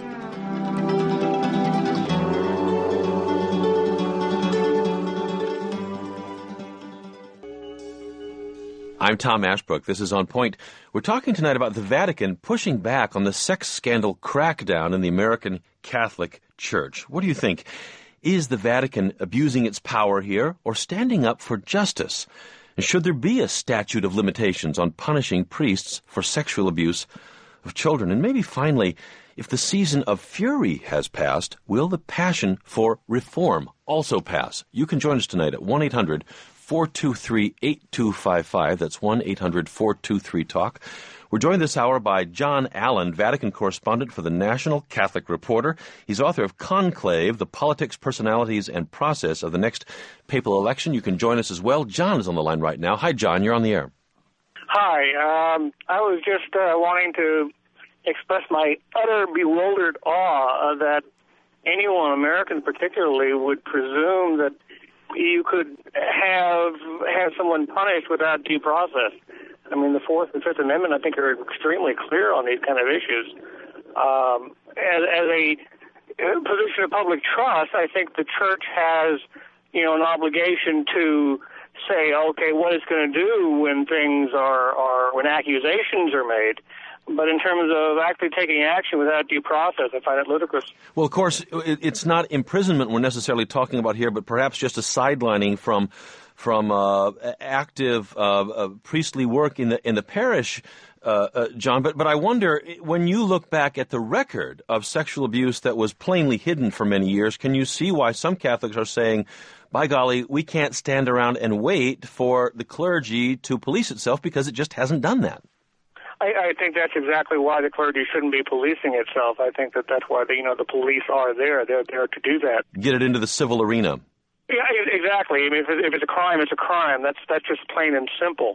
I'm Tom Ashbrook. This is On Point. We're talking tonight about the Vatican pushing back on the sex scandal crackdown in the American Catholic Church. What do you think? Is the Vatican abusing its power here or standing up for justice? And should there be a statute of limitations on punishing priests for sexual abuse of children? And maybe finally, if the season of fury has passed, will the passion for reform also pass? You can join us tonight at one eight hundred four two three, eight two five five. That's one eight hundred, four two three, talk. We're joined this hour by John Allen, Vatican correspondent for the National Catholic Reporter. He's author of Conclave, The Politics, Personalities, and Process of the Next Papal Election. You can join us as well. John is on the line right now. Hi, John. You're on the air. Hi. Um, I was just uh, wanting to express my utter bewildered awe uh, that anyone, Americans particularly, would presume that you could have have someone punished without due process. I mean, the Fourth and Fifth Amendment, I think, are extremely clear on these kind of issues. Um, as, as a position of public trust, I think the Church has, you know, an obligation to say, okay, what it's going to do when things are, are when accusations are made. But in terms of actually taking action without due process, I find it ludicrous. Well, of course, it's not imprisonment we're necessarily talking about here, but perhaps just a sidelining from from uh, active uh, uh, priestly work in the in the parish, uh, uh, John. But but I wonder, when you look back at the record of sexual abuse that was plainly hidden for many years, can you see why some Catholics are saying, by golly, we can't stand around and wait for the clergy to police itself because it just hasn't done that? I, I think that's exactly why the clergy shouldn't be policing itself. I think that that's why the, you know the police are there. They're there to do that. Get it into the civil arena. Yeah, exactly. I mean, if, it, if it's a crime, it's a crime. That's that's just plain and simple.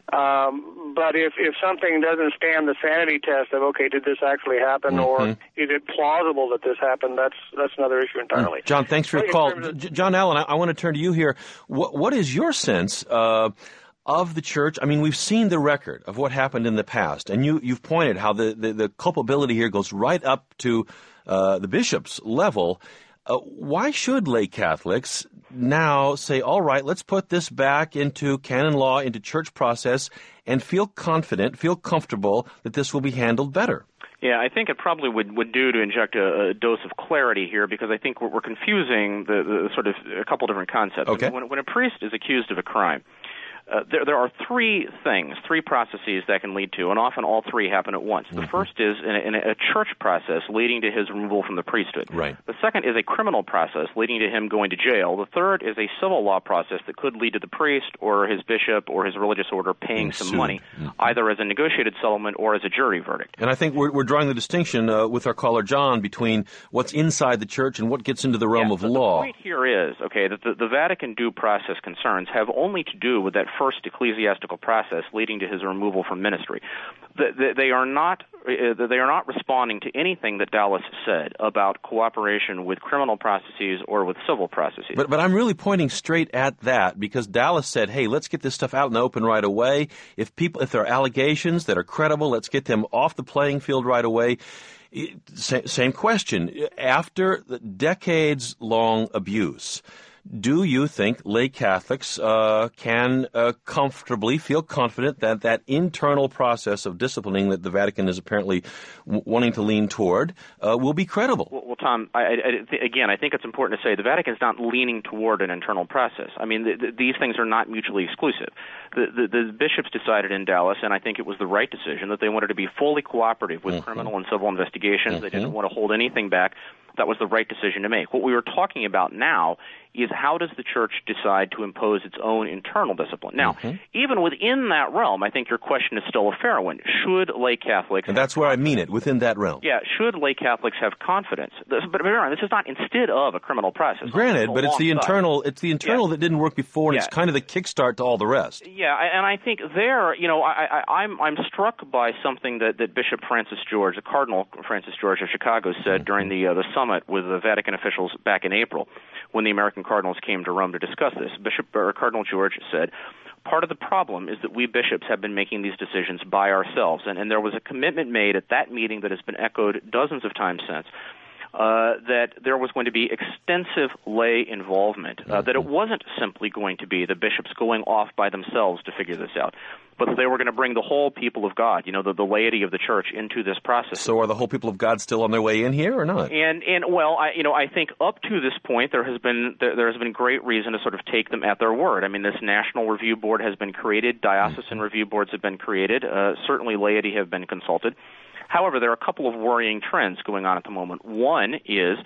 Um, but if if something doesn't stand the sanity test of, okay, did this actually happen, mm-hmm. or is it plausible that this happened, that's that's another issue entirely. Mm. John, thanks for your call. Of... John Allen, I, I want to turn to you here. What what is your sense uh, of the Church? I mean, we've seen the record of what happened in the past, and you, you've pointed how the, the, the culpability here goes right up to uh, the bishop's level. Uh, why should lay Catholics now say, all right, let's put this back into canon law, into church process, and feel confident, feel comfortable that this will be handled better? Yeah, I think it probably would, would do to inject a, a dose of clarity here, because I think we're, we're confusing the, the sort of a couple different concepts. Okay. When, when a priest is accused of a crime, Uh, there, there are three things, three processes that can lead to, and often all three happen at once. The mm-hmm. first is in a, in a church process leading to his removal from the priesthood. Right. The second is a criminal process leading to him going to jail. The third is a civil law process that could lead to the priest or his bishop or his religious order paying some sued. money, mm-hmm. either as a negotiated settlement or as a jury verdict. And I think we're, we're drawing the distinction uh, with our caller John between what's inside the church and what gets into the realm yeah, of the, law. The point here is, okay, that the, the Vatican due process concerns have only to do with that first ecclesiastical process leading to his removal from ministry. They are not they are not responding to anything that Dallas said about cooperation with criminal processes or with civil processes. But but I'm really pointing straight at that, because Dallas said, hey, let's get this stuff out in the open right away. If people if there are allegations that are credible, let's get them off the playing field right away. Same question. After the decades-long abuse, do you think lay Catholics uh, can uh, comfortably feel confident that that internal process of disciplining that the Vatican is apparently w- wanting to lean toward uh, will be credible? Well, well Tom, I, I, th- again, I think it's important to say the Vatican is not leaning toward an internal process. I mean, th- th- these things are not mutually exclusive. The, the, the bishops decided in Dallas, and I think it was the right decision, that they wanted to be fully cooperative with mm-hmm. criminal and civil investigations. Mm-hmm. They didn't want to hold anything back. That was the right decision to make. What we were talking about now is how does the Church decide to impose its own internal discipline? Now, mm-hmm. even within that realm, I think your question is still a fair one. Should lay Catholics... And that's where I mean it, within that realm. Yeah, should lay Catholics have confidence? This, but remember, this is not instead of a criminal process. Granted, but it's the internal It's the internal yeah. that didn't work before, and yeah. it's kind of the kickstart to all the rest. Yeah, and I think there, you know, I, I, I'm I'm struck by something that, that Bishop Francis George, the Cardinal Francis George of Chicago, said mm-hmm. during the uh, the summit with the Vatican officials back in April, when the American Cardinals came to Rome to discuss this. Bishop or Cardinal George said, part of the problem is that we bishops have been making these decisions by ourselves, and, and there was a commitment made at that meeting that has been echoed dozens of times since, uh, that there was going to be extensive lay involvement, uh, that it wasn't simply going to be the bishops going off by themselves to figure this out, but that they were going to bring the whole people of God, you know, the, the laity of the Church, into this process. So are the whole people of God still on their way in here or not? And, and well, I, you know, I think up to this point there has been there, there has been great reason to sort of take them at their word. I mean, this National Review Board has been created. Diocesan mm-hmm. review boards have been created. Uh, certainly laity have been consulted. However, there are a couple of worrying trends going on at the moment. One is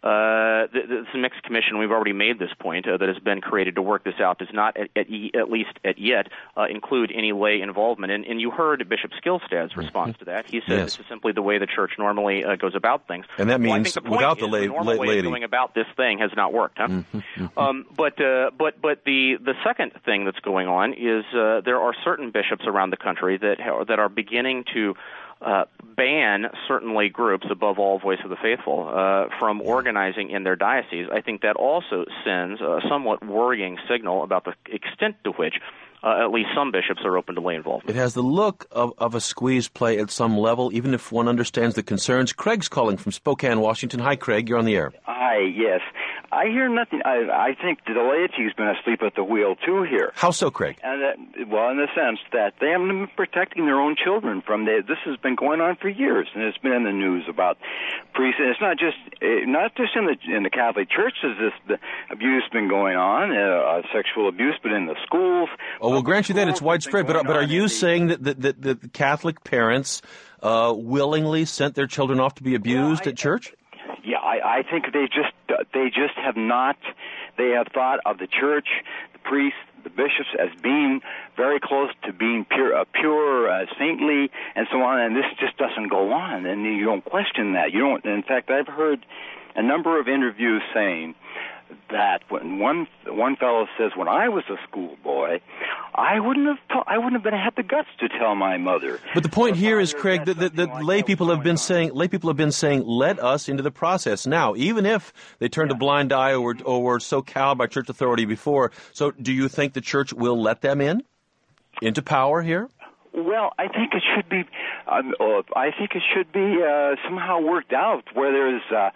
uh, the, the, the mixed commission, we've already made this point, uh, that has been created to work this out, does not, at, at, at least at yet, uh, include any lay involvement. And, and you heard Bishop Skillstad's response mm-hmm. to that. He said yes. this is simply the way the church normally uh, goes about things. And that well, means the without the lay, the normal lay, way of going about this thing has not worked. Huh? Mm-hmm, mm-hmm. Um, but uh, but but the the second thing that's going on is uh, there are certain bishops around the country that ha- that are beginning to Uh, ban certainly groups, above all Voice of the Faithful, uh, from organizing in their diocese. I think that also sends a somewhat worrying signal about the extent to which uh, at least some bishops are open to lay involvement. It has the look of, of a squeeze play at some level, even if one understands the concerns. Craig's calling from Spokane, Washington. Hi, Craig. You're on the air. Hi, yes. I hear nothing. I, I think the laity's been asleep at the wheel, too, here. How so, Craig? And that, well, in the sense that they haven't been protecting their own children from the, this has been going on for years, and it's been in the news about priests. And it's not just not just in the in the Catholic Church has this the abuse been going on, uh, sexual abuse, but in the schools. Oh, we'll grant you that it's widespread. But but are you saying that that, that, that Catholic parents uh, willingly sent their children off to be abused well, I, at church? Yeah, I, I think they just they just have not. They have thought of the church, the priests, the bishops as being very close to being pure, uh, pure, uh, saintly, and so on. And this just doesn't go on, and you don't question that. You don't. In fact, I've heard a number of interviews saying that when one one fellow says, when I was a schoolboy, I wouldn't have ta- I wouldn't have been had the guts to tell my mother. But the point here is, Craig, that, that, that lay people have been saying lay people have been saying, let us into the process now, even if they turned yeah. a blind eye or or were so cowed by church authority before. So, do you think the church will let them in into power here? Well, I think it should be. Um, uh, I think it should be uh, somehow worked out where there's uh,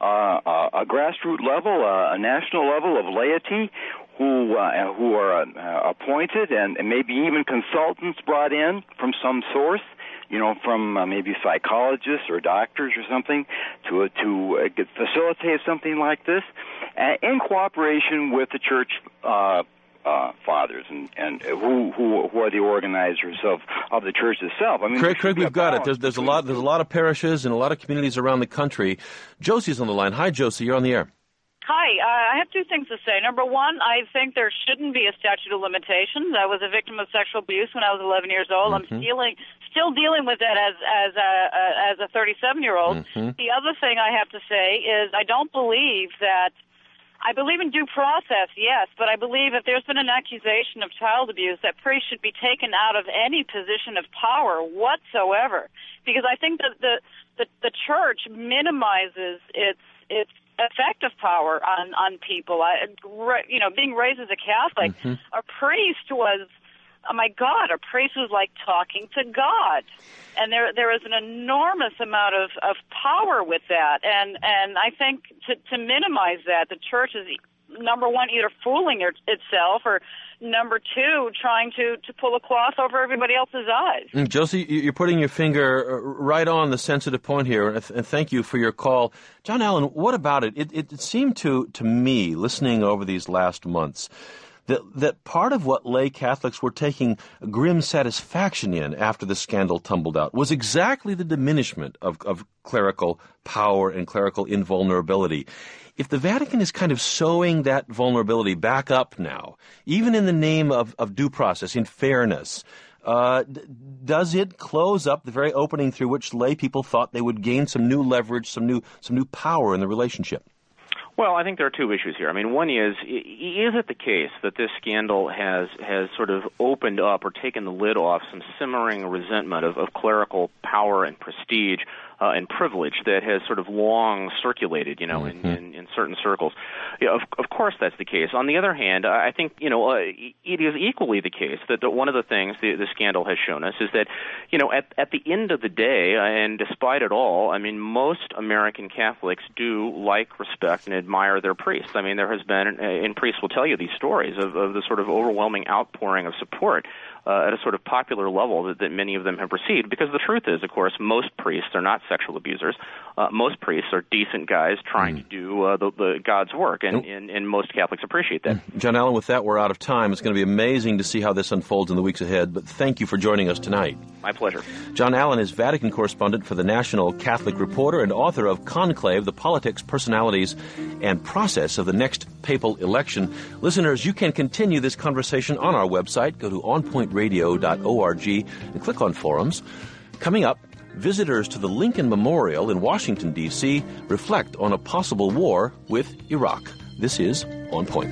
uh, a grassroots level, uh, a national level of laity who uh, who are uh, appointed, and, and maybe even consultants brought in from some source. You know, from uh, maybe psychologists or doctors or something to uh, to uh, get, facilitate something like this, uh, in cooperation with the church. Uh, Uh, fathers and, and who, who who are the organizers of, of the church itself. I mean, Craig, Craig we've got it. There's there's a lot there's a lot of parishes and a lot of communities around the country. Josie's on the line. Hi, Josie. You're on the air. Hi. Uh, I have two things to say. Number one, I think there shouldn't be a statute of limitations. I was a victim of sexual abuse when I was eleven years old. Mm-hmm. I'm dealing still dealing with that as as a, a as a thirty-seven year old. Mm-hmm. The other thing I have to say is I don't believe that. I believe in due process, yes, but I believe if there's been an accusation of child abuse, that priests should be taken out of any position of power whatsoever, because I think that the the, the church minimizes its its effective power on on people. I, you know, being raised as a Catholic, mm-hmm. a priest was, oh my God, a priest was like talking to God. And there there is an enormous amount of, of power with that. And, and I think to, to minimize that, the church is, number one, either fooling it, itself, or number two, trying to, to pull a cloth over everybody else's eyes. Mm, Josie, you're putting your finger right on the sensitive point here, and thank you for your call. John Allen, what about it? It, it seemed to, to me, listening over these last months, That, that part of what lay Catholics were taking grim satisfaction in after the scandal tumbled out was exactly the diminishment of, of clerical power and clerical invulnerability. If the Vatican is kind of sewing that vulnerability back up now, even in the name of, of due process, in fairness, uh, d- does it close up the very opening through which lay people thought they would gain some new leverage, some new some new power in the relationship? Well, I think there are two issues here. I mean, one is, is it the case that this scandal has has sort of opened up or taken the lid off some simmering resentment of, of clerical power and prestige uh, and privilege that has sort of long circulated, you know, mm-hmm. in, in, in certain circles? Yeah, of, of course that's the case. On the other hand, I think, you know, uh, it is equally the case that the, one of the things the, the scandal has shown us is that, you know, at, at the end of the day, and despite it all, I mean, most American Catholics do like, respect, and admire their priests. I mean, there has been, and priests will tell you these stories of, of the sort of overwhelming outpouring of support uh, at a sort of popular level that, that many of them have received. Because the truth is, of course, most priests are not sexual abusers. Uh, most priests are decent guys trying mm. to do uh, the, the God's work, and, and, and most Catholics appreciate that. John Allen, with that, we're out of time. It's going to be amazing to see how this unfolds in the weeks ahead, but thank you for joining us tonight. My pleasure. John Allen is Vatican correspondent for the National Catholic Reporter and author of Conclave, The Politics, Personalities, and Process of the Next Papal Election. Listeners, you can continue this conversation on our website. Go to on point radio dot org and click on Forums. Coming up, visitors to the Lincoln Memorial in Washington, D C reflect on a possible war with Iraq. This is On Point.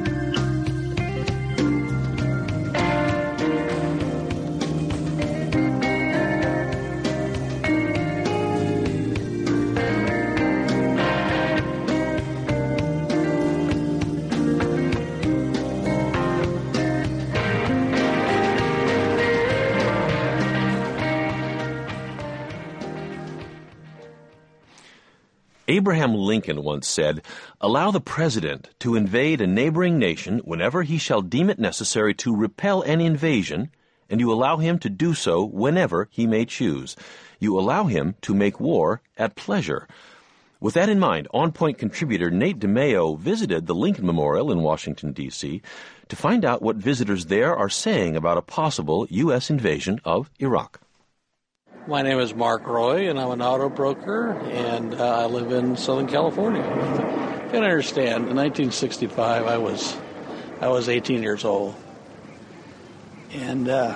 Abraham Lincoln once said, "Allow the president to invade a neighboring nation whenever he shall deem it necessary to repel an invasion, and you allow him to do so whenever he may choose. You allow him to make war at pleasure." With that in mind, On Point contributor Nate DeMeo visited the Lincoln Memorial in Washington, D C to find out what visitors there are saying about a possible U S invasion of Iraq. My name is Mark Roy, and I'm an auto broker, and uh, I live in Southern California. You can understand, in nineteen sixty-five, I was I was eighteen years old, and uh,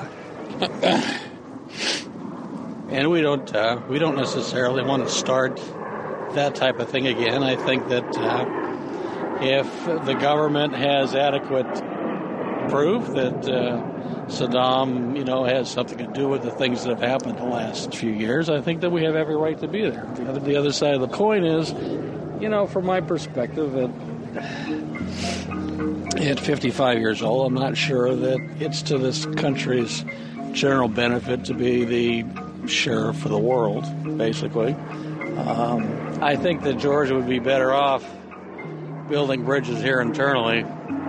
and we don't uh, we don't necessarily want to start that type of thing again. I think that uh, if the government has adequate proof that uh, Saddam, you know, has something to do with the things that have happened the last few years, I think that we have every right to be there. The other, the other side of the coin is, you know, from my perspective, at, at fifty-five years old, I'm not sure that it's to this country's general benefit to be the sheriff of the world, basically. Um, I think that Georgia would be better off building bridges here internally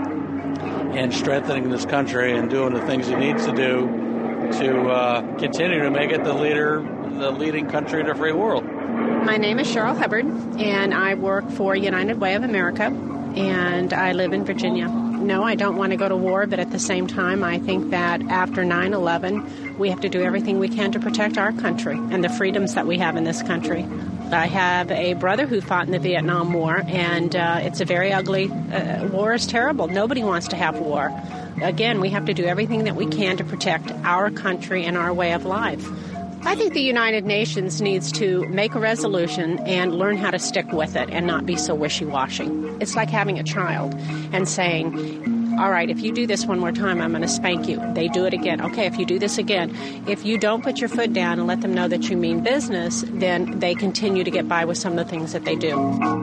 and strengthening this country and doing the things it needs to do to uh, continue to make it the leader, the leading country in the free world. My name is Cheryl Hubbard, and I work for United Way of America, and I live in Virginia. No, I don't want to go to war, but at the same time, I think that after nine eleven, we have to do everything we can to protect our country and the freedoms that we have in this country. I have a brother who fought in the Vietnam War, and uh, it's a very ugly, uh, war is terrible. Nobody wants to have war. Again, we have to do everything that we can to protect our country and our way of life. I think the United Nations needs to make a resolution and learn how to stick with it and not be so wishy-washy. It's like having a child and saying, all right, if you do this one more time, I'm going to spank you. They do it again. Okay, if you do this again. If you don't put your foot down and let them know that you mean business, then they continue to get by with some of the things that they do.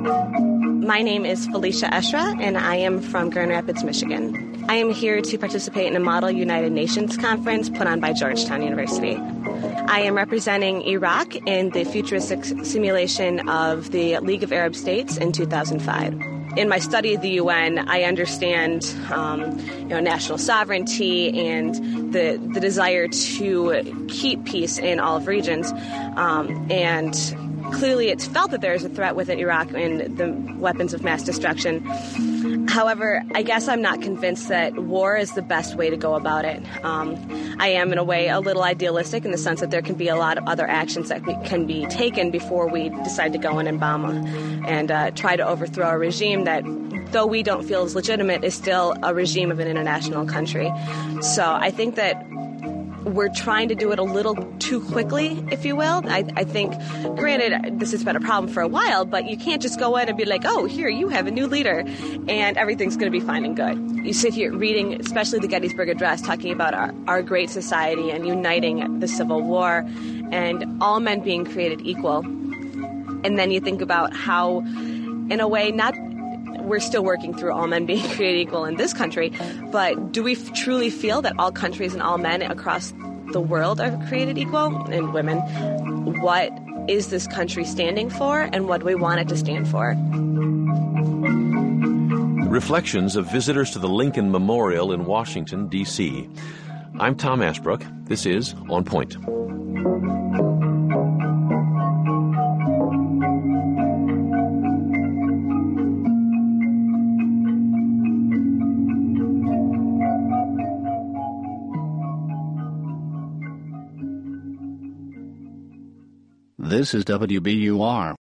My name is Felicia Eshra, and I am from Grand Rapids, Michigan. I am here to participate in a Model United Nations conference put on by Georgetown University. I am representing Iraq in the futuristic simulation of the League of Arab States in two thousand five. In my study of the U N, I understand um, you know, national sovereignty and the the desire to keep peace in all of regions. Um, and clearly it's felt that there is a threat within Iraq and the weapons of mass destruction. However, I guess I'm not convinced that war is the best way to go about it. Um, I am, in a way, a little idealistic in the sense that there can be a lot of other actions that can be taken before we decide to go in and bomb and uh, try to overthrow a regime that, though we don't feel is legitimate, is still a regime of an international country. So I think that we're trying to do it a little too quickly, if you will. I, I think, granted, this has been a problem for a while, but you can't just go in and be like, oh, here, you have a new leader, and everything's going to be fine and good. You sit here reading, especially the Gettysburg Address, talking about our, our great society and uniting the Civil War and all men being created equal. And then you think about how, in a way, not we're still working through all men being created equal in this country, but do we f- truly feel that all countries and all men across the world are created equal, and women? What is this country standing for, and what do we want it to stand for? Reflections of visitors to the Lincoln Memorial in Washington, D C I'm Tom Ashbrook. This is On Point. This is W B U R.